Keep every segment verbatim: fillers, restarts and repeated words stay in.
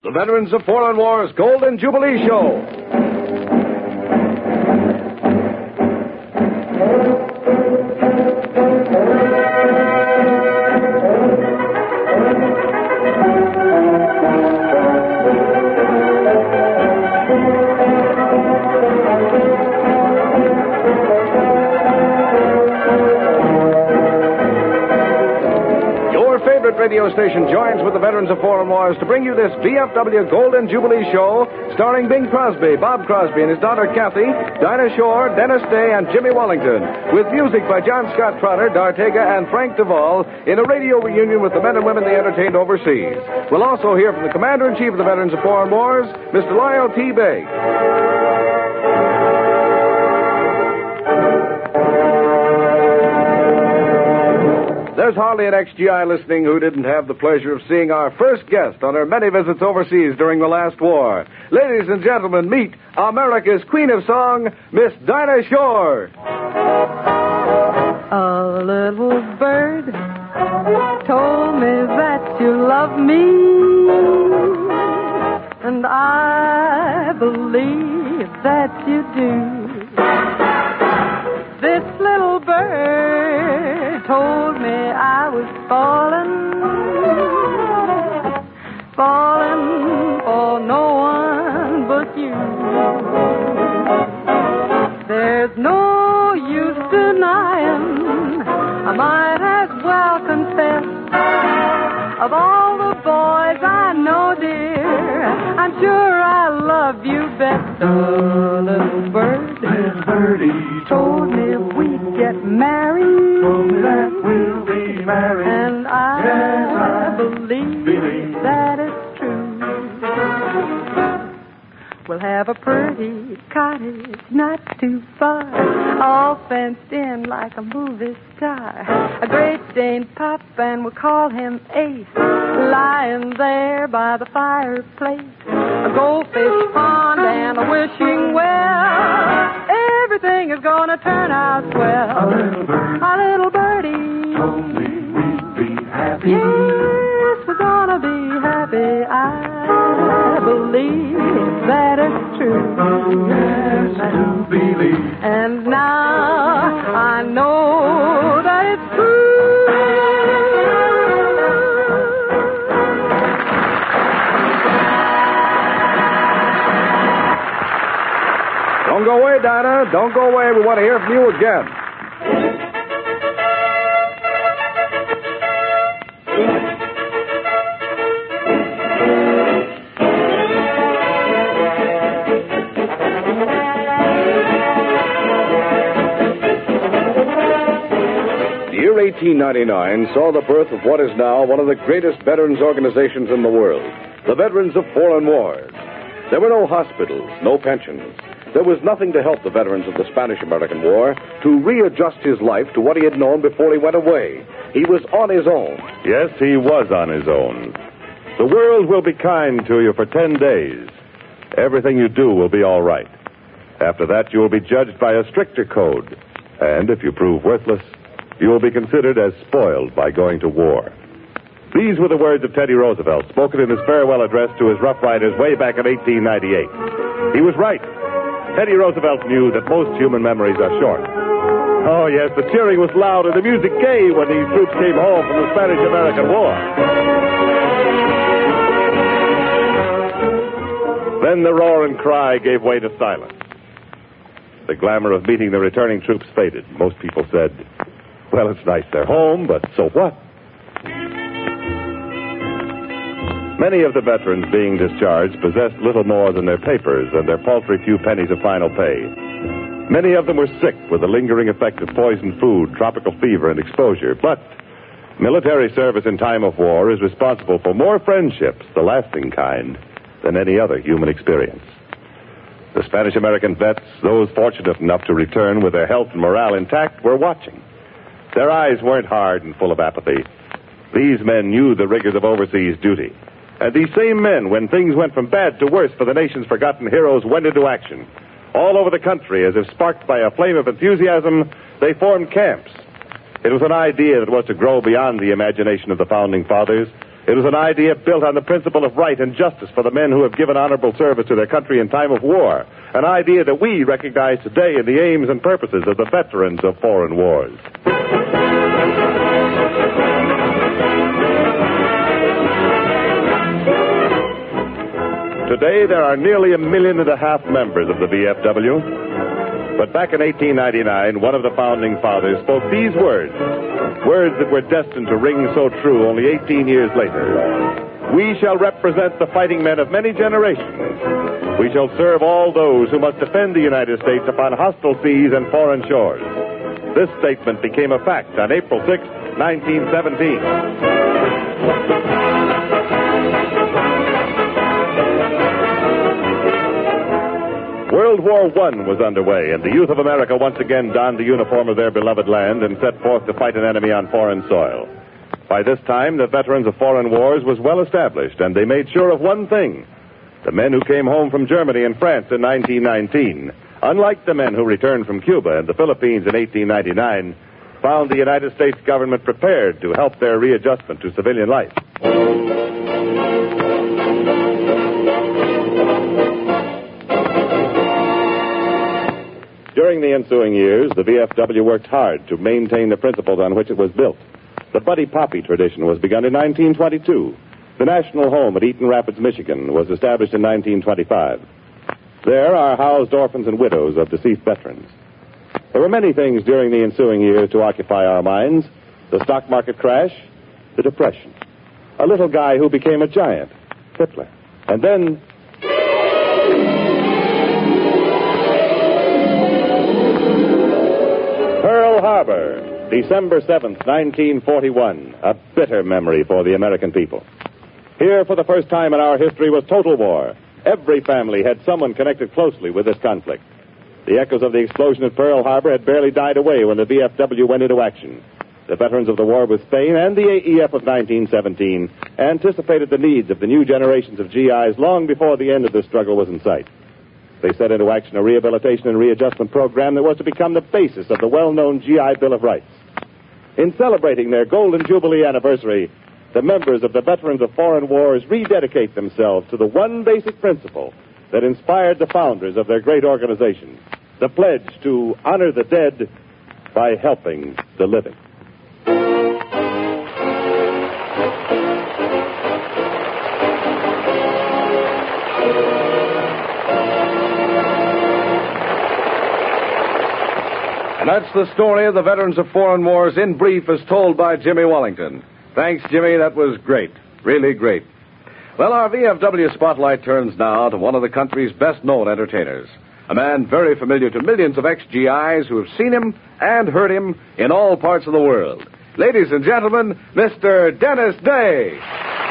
the Veterans of Foreign Wars Golden Jubilee Show. Radio station joins with the Veterans of Foreign Wars to bring you this V F W Golden Jubilee Show starring Bing Crosby, Bob Crosby and his daughter Kathy, Dinah Shore, Dennis Day, and Jimmy Wallington, with music by John Scott Trotter, D'Artega, and Frank Duvall in a radio reunion with the men and women they entertained overseas. We'll also hear from the Commander-in-Chief of the Veterans of Foreign Wars, Mister Lyle T. Begg. There's hardly an X G I listening who didn't have the pleasure of seeing our first guest on her many visits overseas during the last war. Ladies and gentlemen, meet America's Queen of Song, Miss Dinah Shore. A little bird told me that you love me, and I believe that you do. This little bird told me I was falling, falling for no one but you. There's no use denying, I might as well confess, of all the boys I know, dear, I'm sure I love you best. A little bird, little birdie told me we'd get married, told me that we'll be married, and I, yes, I believe, believe that it's true. We'll have a pretty cottage not too far, all fenced in like a movie star. A Great Dane pup, and we'll call him Ace, lying there by the fireplace. A goldfish pond and a wishing well. Everything is gonna turn out swell. A little bird, a little birdie told me we'd be happy. Yes, we're gonna be happy. I believe that it's true. Yes, I do believe. And now I know that it's true. Don't go away, Dinah. Don't go away. We want to hear from you again. The year eighteen ninety-nine saw the birth of what is now one of the greatest veterans organizations in the world, the Veterans of Foreign Wars. There were no hospitals, no pensions. There was nothing to help the veterans of the Spanish-American War to readjust his life to what he had known before he went away. He was on his own. Yes, he was on his own. The world will be kind to you for ten days. Everything you do will be all right. After that, you will be judged by a stricter code. And if you prove worthless, you will be considered as spoiled by going to war. These were the words of Teddy Roosevelt, spoken in his farewell address to his Rough Riders way back in eighteen ninety-eight. He was right. Teddy Roosevelt knew that most human memories are short. Oh, yes, the cheering was loud and the music gay when these troops came home from the Spanish-American War. Then the roar and cry gave way to silence. The glamour of meeting the returning troops faded. Most people said, well, it's nice they're home, but so what? Many of the veterans being discharged possessed little more than their papers and their paltry few pennies of final pay. Many of them were sick with the lingering effect of poisoned food, tropical fever, and exposure. But military service in time of war is responsible for more friendships, the lasting kind, than any other human experience. The Spanish-American vets, those fortunate enough to return with their health and morale intact, were watching. Their eyes weren't hard and full of apathy. These men knew the rigors of overseas duty. And these same men, when things went from bad to worse for the nation's forgotten heroes, went into action. All over the country, as if sparked by a flame of enthusiasm, they formed camps. It was an idea that was to grow beyond the imagination of the founding fathers, It was an idea built on the principle of right and justice for the men who have given honorable service to their country in time of war. An idea that we recognize today in the aims and purposes of the veterans of foreign wars. Today, there are nearly a million and a half members of the V F W. But back in eighteen ninety-nine, one of the founding fathers spoke these words, words that were destined to ring so true only eighteen years later. We shall represent the fighting men of many generations. We shall serve all those who must defend the United States upon hostile seas and foreign shores. This statement became a fact on April sixth, nineteen seventeen. World War One was underway, and the youth of America once again donned the uniform of their beloved land and set forth to fight an enemy on foreign soil. By this time, the veterans of foreign wars was well established, and they made sure of one thing. The men who came home from Germany and France in nineteen nineteen, unlike the men who returned from Cuba and the Philippines in eighteen ninety-nine, found the United States government prepared to help their readjustment to civilian life. During the ensuing years, the V F W worked hard to maintain the principles on which it was built. The Buddy Poppy tradition was begun in nineteen twenty-two. The national home at Eaton Rapids, Michigan, was established in nineteen twenty-five. There are housed orphans and widows of deceased veterans. There were many things during the ensuing years to occupy our minds. The stock market crash, the Depression, a little guy who became a giant, Hitler, and then... Pearl Harbor, December seventh, nineteen forty-one, a bitter memory for the American people. Here, for the first time in our history, was total war. Every family had someone connected closely with this conflict. The echoes of the explosion at Pearl Harbor had barely died away when the V F W went into action. The veterans of the war with Spain and the A E F of nineteen seventeen anticipated the needs of the new generations of G Is long before the end of the struggle was in sight. They set into action a rehabilitation and readjustment program that was to become the basis of the well-known G I Bill of Rights. In celebrating their Golden Jubilee anniversary, the members of the Veterans of Foreign Wars rededicate themselves to the one basic principle that inspired the founders of their great organization, the pledge to honor the dead by helping the living. And that's the story of the Veterans of Foreign Wars in brief as told by Jimmy Wallington. Thanks, Jimmy. That was great. Really great. Well, our V F W spotlight turns now to one of the country's best-known entertainers. A man very familiar to millions of ex-G Is who have seen him and heard him in all parts of the world. Ladies and gentlemen, Mister Dennis Day.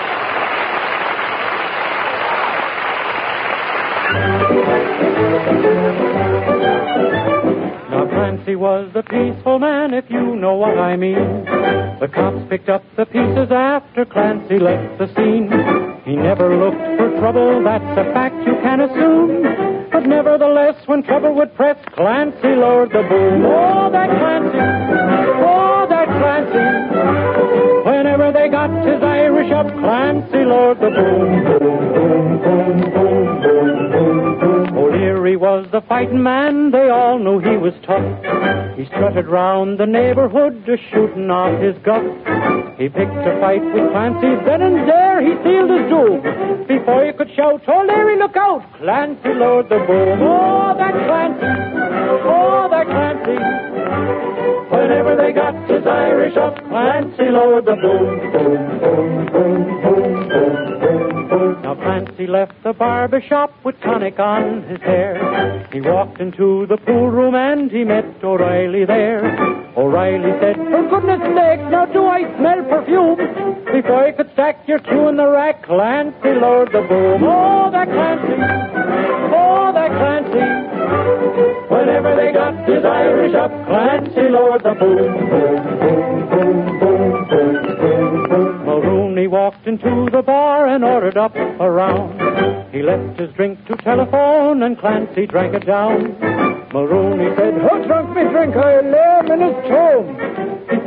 Clancy was the peaceful man, if you know what I mean. The cops picked up the pieces after Clancy left the scene. He never looked for trouble, that's a fact you can assume. But nevertheless, when trouble would press, Clancy lowered the boom. Oh, that Clancy! Oh, that Clancy! Whenever they got his Irish up, Clancy lowered the boom. Boom, boom, boom, boom, boom, boom, boom. O'Leary was the fighting man, they all knew he was tough. He strutted round the neighborhood, a shooting off his guff. He picked a fight with Clancy, then and there he sealed his doom. Before you could shout, O'Leary, look out! Clancy lowered the boom. Oh, that Clancy! Oh, that Clancy! Whenever they got his Irish up, Clancy lowered the boom. Boom, boom, boom, boom, boom, boom, boom. Now Clancy left the barber shop with tonic on his hair. He walked into the pool room and he met O'Reilly there. O'Reilly said, for goodness sake, now do I smell perfume? Before you could stack your two in the rack, Clancy lowered the boom. Oh, that Clancy! Oh, that Clancy! Whenever they got his Irish up, Clancy lowered the boom. Boom, boom, boom, boom, boom, boom, boom. Mulrooney walked into the bar and ordered up a round. He left his drink to telephone and Clancy drank it down. Mulrooney said, who drunk me drink? I lay him in his tomb. Before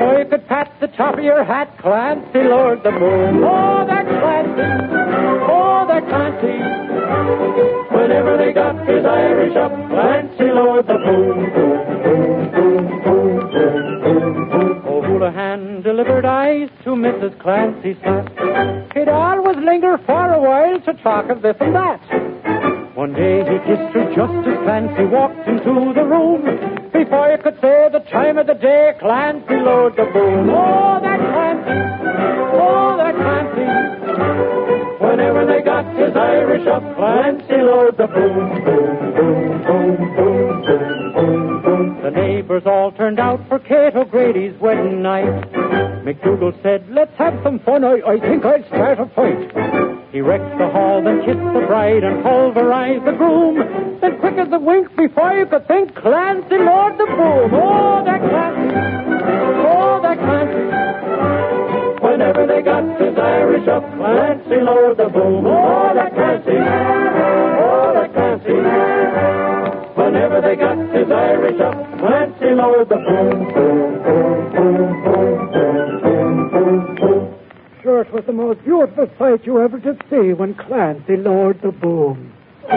before you could pat the top of your hat. Clancy lowered the boom. Oh, that Clancy. Oh, that Clancy. Whenever they got his Irish up, Clancy lowered the boom, boom, boom, boom, boom, boom, boom. O'Houlihan delivered eyes to Missus Clancy Slatt. He'd always linger for a while to talk of this and that. One day he kissed her just as Clancy walked into the room. Before you could say the time of the day, Clancy lowered the boom. Oh, that Clancy! Oh, that Clancy! Whenever they got his Irish up, Clancy lowered the boom, boom, boom, boom, boom, boom, boom, boom. The neighbors all turned out for Kate O'Grady's wedding night. McDougal said, let's have some fun. I, I think I'll start a fight. He wrecked the hall, then kissed the bride and pulverized the groom. Then quick as a wink, before you could think, Clancy lowered the boom. Oh, that Clancy! Oh, that Clancy! Whenever they got his Irish up, Clancy lowered the boom. Oh, that Clancy! Oh, that Clancy! Whenever they got his Irish up, Clancy lowered the boom. Boom, boom, boom, boom, boom, boom, boom, boom. Sure, it was the most beautiful sight you ever did see when Clancy lowered the boom.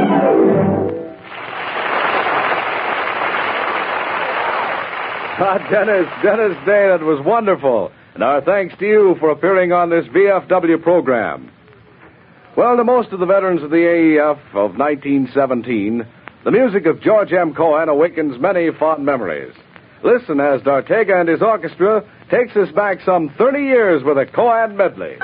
Ah, Dennis, Dennis Day, that was wonderful. And our thanks to you for appearing on this V F W program. Well, to most of the veterans of the A E F of nineteen seventeen, the music of George M. Cohan awakens many fond memories. Listen as D'Artega and his orchestra takes us back some thirty years with a Cohan medley.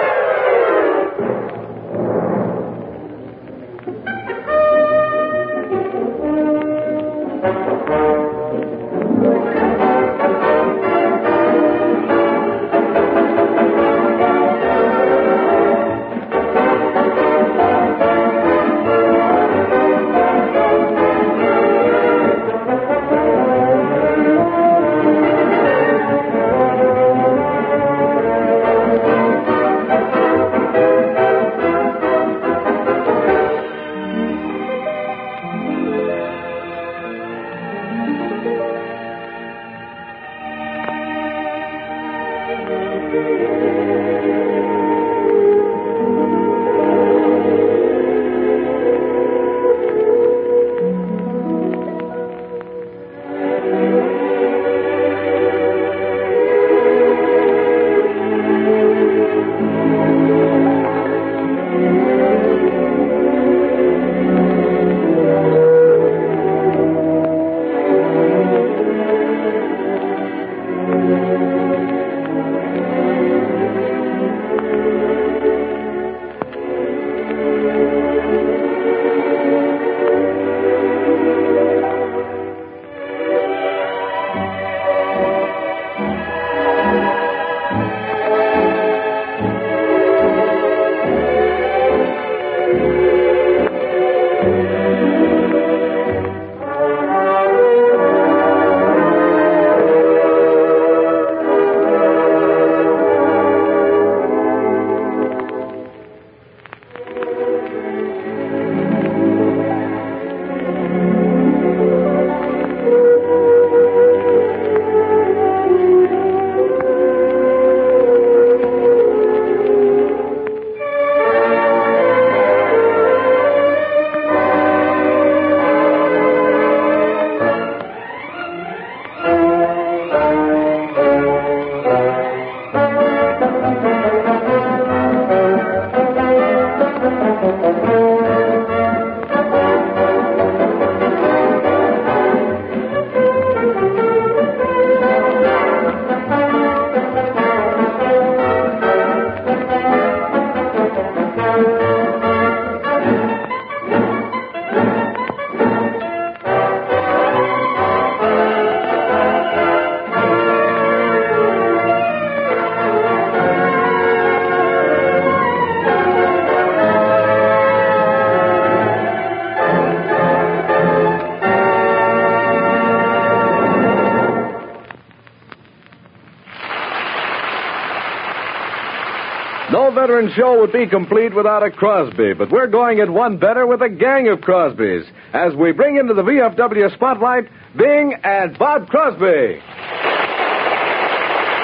No veteran show would be complete without a Crosby, but we're going it one better with a gang of Crosbys as we bring into the V F W spotlight Bing and Bob Crosby.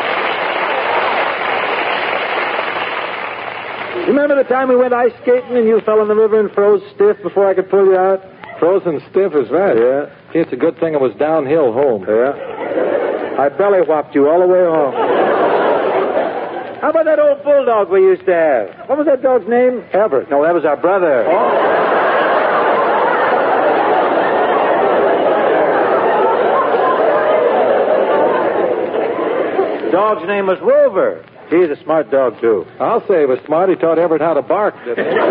Remember the time we went ice skating and you fell in the river and froze stiff before I could pull you out? Frozen stiff is right. Yeah. Gee, it's a good thing it was downhill home. Yeah. I belly whopped you all the way home. How about that old bulldog we used to have? What was that dog's name? Everett. No, that was our brother. Oh. Dog's name was Rover. He's a smart dog, too. I'll say he was smart. He taught Everett how to bark, didn't he?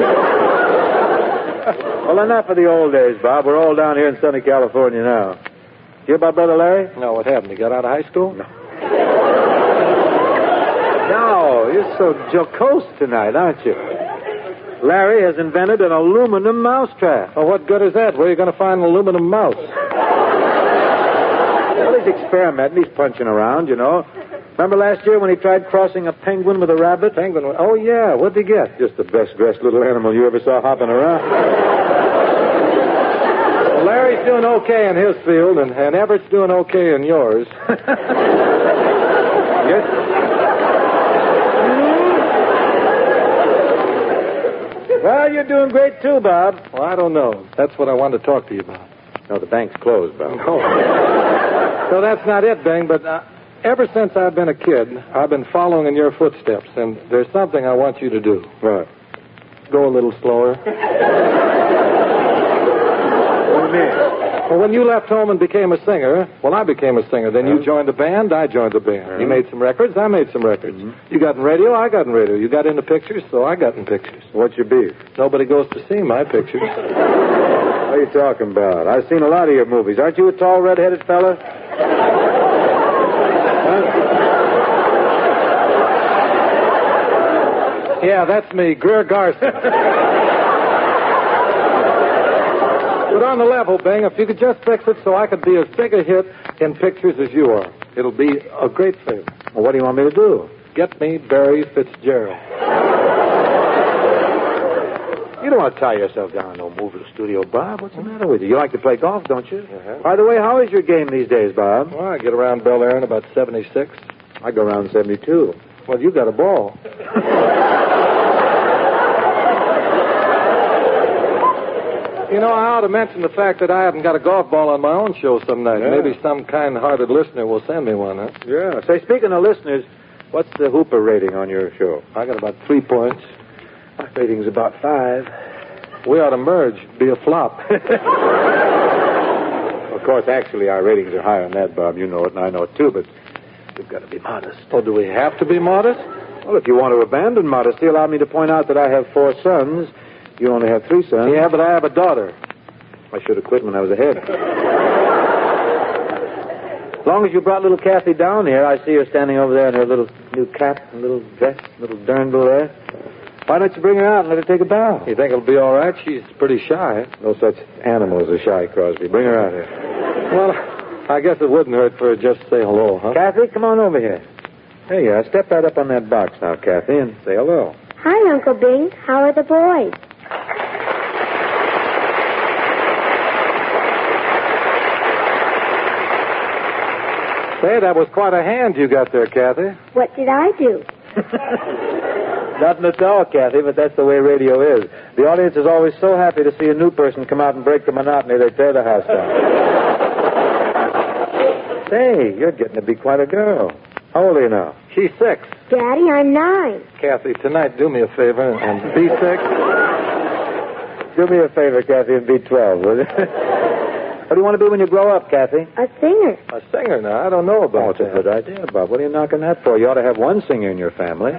Well, enough of the old days, Bob. We're all down here in sunny California now. You hear about Brother Larry? No, what happened? He got out of high school? No. No, you're so jocose tonight, aren't you? Larry has invented an aluminum mousetrap. Well, what good is that? Where are you going to find an aluminum mouse? Well, he's experimenting. He's punching around, you know. Remember last year when he tried crossing a penguin with a rabbit? Penguin? Oh, yeah. What'd he get? Just the best-dressed little animal you ever saw hopping around. Well, Larry's doing okay in his field, and, and Everett's doing okay in yours. Yes. Well, you're doing great, too, Bob. Well, I don't know. That's what I wanted to talk to you about. No, the bank's closed, Bob. No. So that's not it, Bing, but... Uh, Ever since I've been a kid, I've been following in your footsteps, and there's something I want you to do. What? Go a little slower. What do you mean? Well, when you left home and became a singer, well, I became a singer. Then you joined a band, I joined a band. Uh-huh. You made some records, I made some records. Mm-hmm. You got in radio, I got in radio. You got into pictures, so I got in pictures. What's your beef? Nobody goes to see my pictures. What are you talking about? I've seen a lot of your movies. Aren't you a tall, red-headed fella? Yeah, that's me, Greer Garson. But on the level, Bing, if you could just fix it so I could be as big a hit in pictures as you are, it'll be a great favor. Well, what do you want me to do? Get me Barry Fitzgerald. You don't want to tie yourself down in no movie studio, Bob. What's the matter with you? You like to play golf, don't you? Uh-huh. By the way, how is your game these days, Bob? Well, I get around Bel Air in about seventy-six. I go around seventy-two. Well, you got a ball. You know, I ought to mention the fact that I haven't got a golf ball on my own show some night. Yeah. Maybe some kind-hearted listener will send me one, huh? Yeah. Say, speaking of listeners, what's the Hooper rating on your show? I got about three points. My rating's about five. We ought to merge, be a flop. Of course, actually, our ratings are higher than that, Bob. You know it, and I know it, too, but we've got to be modest. Oh, do we have to be modest? Well, if you want to abandon modesty, allow me to point out that I have four sons. You only have three sons. Yeah, but I have a daughter. I should have quit when I was ahead. As long as you brought little Kathy down here, I see her standing over there in her little new cap and little dress, little dirndl there. Why don't you bring her out and let her take a bow? You think it'll be all right? She's pretty shy. No such animal as a shy Crosby. Bring her out here. Well, I guess it wouldn't hurt for her just to say hello, huh? Kathy, come on over here. There you are. Step right up on that box now, Kathy, and say hello. Hi, Uncle Bing. How are the boys? Say, that was quite a hand you got there, Kathy. What did I do? Nothing at all, Kathy, but that's the way radio is. The audience is always so happy to see a new person come out and break the monotony, they tear the house down. Say, you're getting to be quite a girl. How old are you now? She's six. Daddy, I'm nine. Kathy, tonight, do me a favor and be six. Do me a favor, Kathy, and be twelve, will you? What do you want to be when you grow up, Kathy? A singer. A singer now? I don't know Oh, about it's a that. good idea, Bob. What are you knocking that for? You ought to have one singer in your family.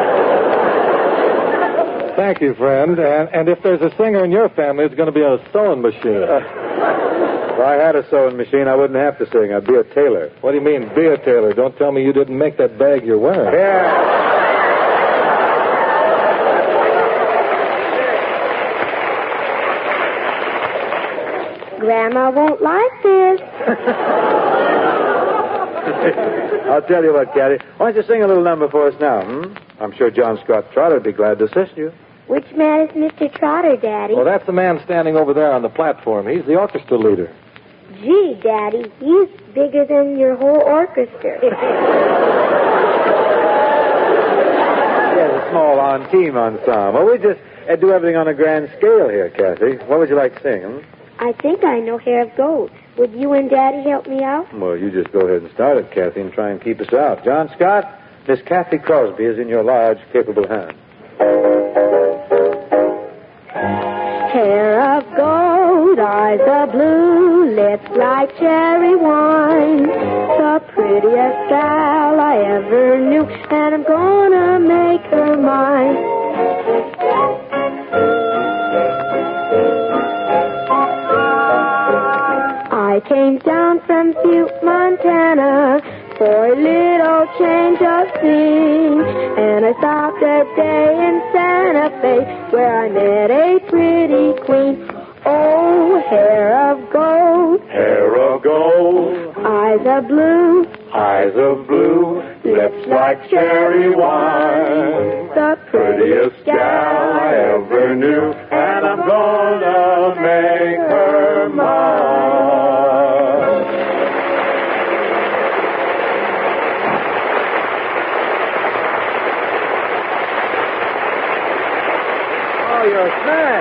Thank you, friend. And, and if there's a singer in your family, it's going to be a sewing machine. Uh, if I had a sewing machine, I wouldn't have to sing. I'd be a tailor. What do you mean, be a tailor? Don't tell me you didn't make that bag you're wearing. Yeah. Grandma won't like this. I'll tell you what, Kathy. Why don't you sing a little number for us now, hmm? I'm sure John Scott Trotter would be glad to assist you. Which man is Mister Trotter, Daddy? Well, that's the man standing over there on the platform. He's the orchestra leader. Gee, Daddy, he's bigger than your whole orchestra. Yes, small on team ensemble. We just uh, do everything on a grand scale here, Kathy. What would you like to sing? Hmm? I think I know Hair of Gold. Would you and Daddy help me out? Well, you just go ahead and start it, Kathy, and try and keep us out. John Scott, Miss Kathy Crosby is in your large, capable hands. Hair of gold, eyes of blue, lips like cherry wine. The prettiest gal I ever knew, and I'm gonna make her mine. I came down from Butte, Montana, for a little change of scene, and I stopped a day in Santa Fe, where I met a pretty queen. Oh, hair of gold, Hair of gold, eyes of blue, eyes of blue, lips like cherry wine. the Prettiest gal I ever knew, and I'm gonna make her mine. Oh, you're a snack.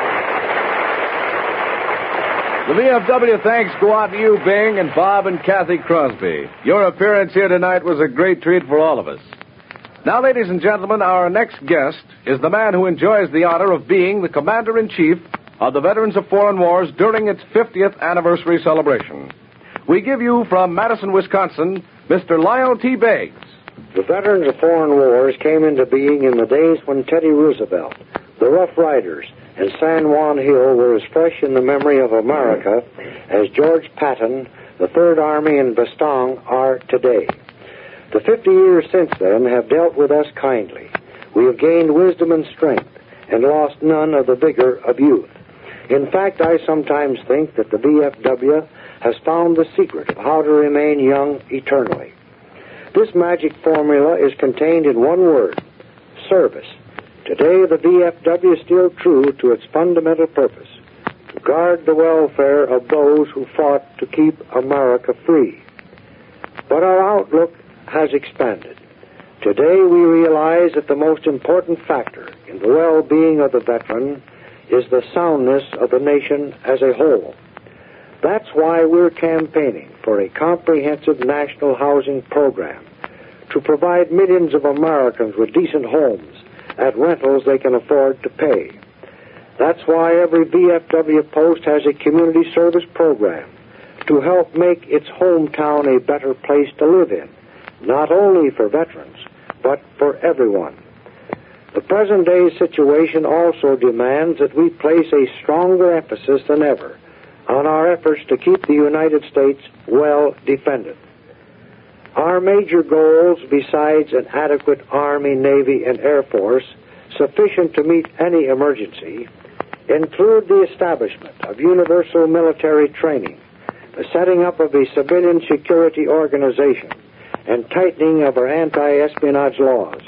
The V F W thanks go out to you, Bing, and Bob and Kathy Crosby. Your appearance here tonight was a great treat for all of us. Now, ladies and gentlemen, our next guest is the man who enjoys the honor of being the Commander-in-Chief of the Veterans of Foreign Wars during its fiftieth anniversary celebration. We give you from Madison, Wisconsin, Mister Lyle T. Beggs. The Veterans of Foreign Wars came into being in the days when Teddy Roosevelt, the Rough Riders, and San Juan Hill were as fresh in the memory of America as George Patton, the Third Army, and Bastogne are today. The fifty years since then have dealt with us kindly. We have gained wisdom and strength and lost none of the vigor of youth. In fact, I sometimes think that the V F W has found the secret of how to remain young eternally. This magic formula is contained in one word: service. Today, the V F W is still true to its fundamental purpose, to guard the welfare of those who fought to keep America free. But our outlook has expanded. Today, we realize that the most important factor in the well-being of the veteran is the soundness of the nation as a whole. That's why we're campaigning for a comprehensive national housing program to provide millions of Americans with decent homes at rentals they can afford to pay. That's why every V F W post has a community service program to help make its hometown a better place to live in, not only for veterans, but for everyone. The present day situation also demands that we place a stronger emphasis than ever on our efforts to keep the United States well defended. Our major goals, besides an adequate Army, Navy, and Air Force sufficient to meet any emergency, include the establishment of universal military training, the setting up of a civilian security organization, and tightening of our anti-espionage laws.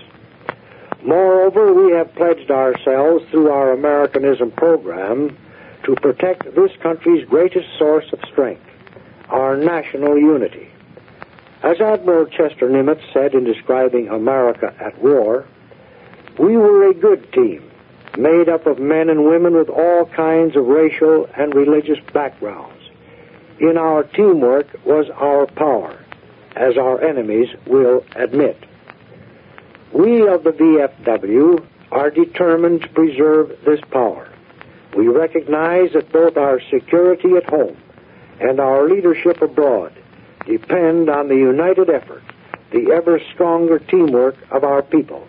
Moreover, we have pledged ourselves through our Americanism program to protect this country's greatest source of strength, our national unity. As Admiral Chester Nimitz said in describing America at war, we were a good team, made up of men and women with all kinds of racial and religious backgrounds. In our teamwork was our power, as our enemies will admit. We of the V F W are determined to preserve this power. We recognize that both our security at home and our leadership abroad depend on the united effort, the ever stronger teamwork of our people.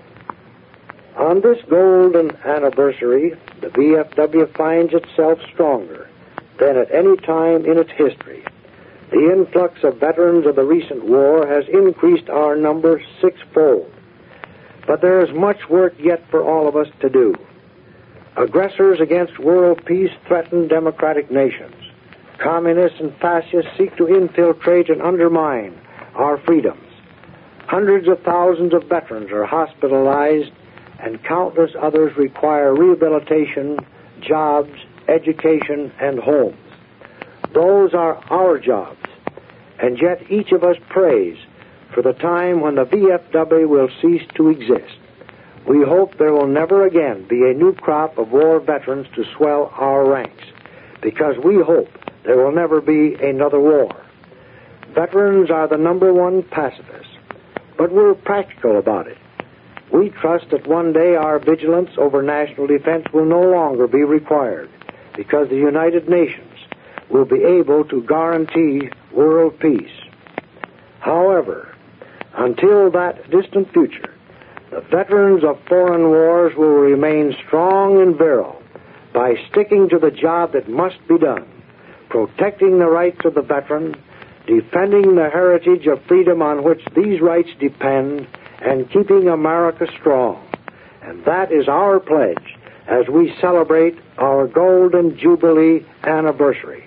On this golden anniversary, the V F W finds itself stronger than at any time in its history. The influx of veterans of the recent war has increased our number sixfold. But there is much work yet for all of us to do. Aggressors against world peace threaten democratic nations. Communists and fascists seek to infiltrate and undermine our freedoms. Hundreds of thousands of veterans are hospitalized, and countless others require rehabilitation, jobs, education, and homes. Those are our jobs, and yet each of us prays for the time when the V F W will cease to exist, we hope there will never again be a new crop of war veterans to swell our ranks, because we hope there will never be another war. Veterans are the number one pacifists, but we're practical about it. We trust that one day our vigilance over national defense will no longer be required, because the United Nations will be able to guarantee world peace. However, until that distant future, the veterans of foreign wars will remain strong and virile by sticking to the job that must be done, protecting the rights of the veteran, defending the heritage of freedom on which these rights depend, and keeping America strong. And that is our pledge as we celebrate our Golden Jubilee anniversary.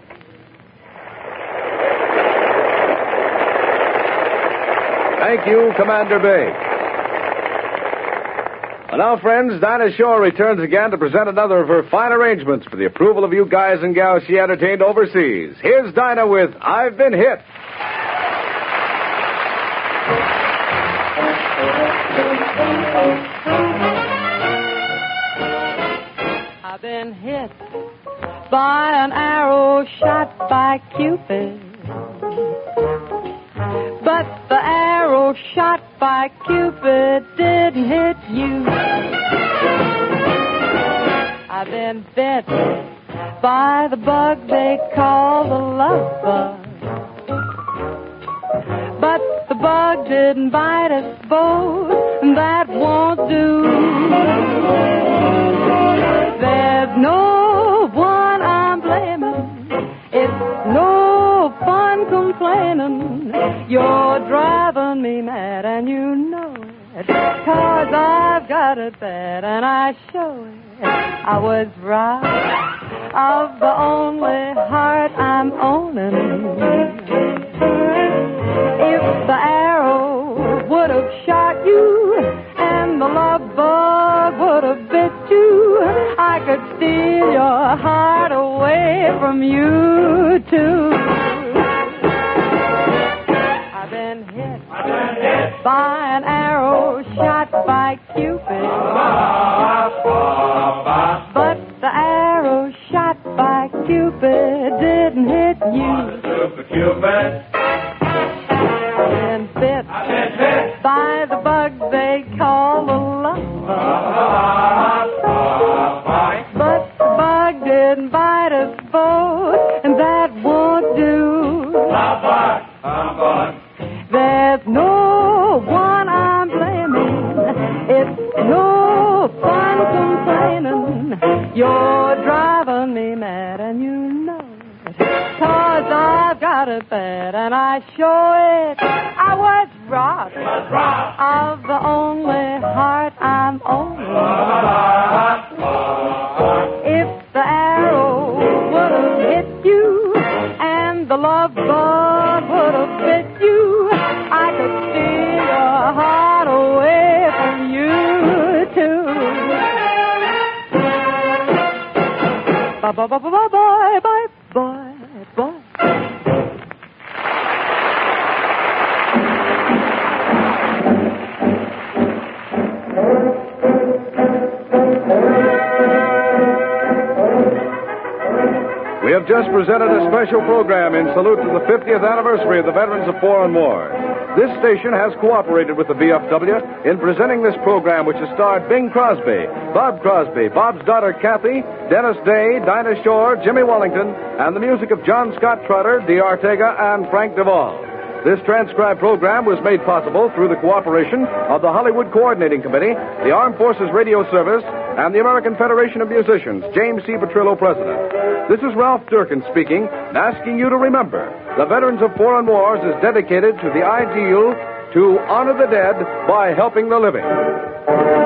Thank you, Commander Bay. And now, friends, Dinah Shore returns again to present another of her fine arrangements for the approval of you guys and gals she entertained overseas. Here's Dinah with I've Been Hit. I've been hit by an arrow shot by Cupid. But the arrow shot by Cupid didn't hit you. I've been bit by the bug they call the love bug. But the bug didn't bite us both, and that won't do. There's no one I'm blaming. It's no fun complaining. You're driving me mad, and you know it, 'cause I've got it bad, and I show it. I was robbed of the only heart I'm owning. If the arrow would have shot you, and the love bug would have bit you, I could steal your heart away from you, too. I've been hit, I've been hit by an arrow shot by Cupid. But the arrow shot by Cupid didn't hit you. Cupid. I've been bit, I've been bit by the bug they call the love bug. But the bug didn't bite us both, and that won't do. Love bug. There's no one I'm blaming. It's no fun complaining. You're driving me mad, and you know it, 'cause I've got it bad, and I show it. I was robbed of the only heart I'm owning. If the arrow would have hit you, and the love bug would have bit you, I could steal your heart away from you, too. Bye, bye, bye, bye, bye, bye, bye, bye. We have just presented a special program in salute to the fiftieth anniversary of the Veterans of Foreign War. This station has cooperated with the V F W in presenting this program, which has starred Bing Crosby, Bob Crosby, Bob's daughter Kathy, Dennis Day, Dinah Shore, Jimmy Wellington, and the music of John Scott Trotter, Dee Ortega, and Frank Duvall. This transcribed program was made possible through the cooperation of the Hollywood Coordinating Committee, the Armed Forces Radio Service, and the American Federation of Musicians, James C. Petrillo, President. This is Ralph Durkin speaking, and asking you to remember, the Veterans of Foreign Wars is dedicated to the ideal to honor the dead by helping the living.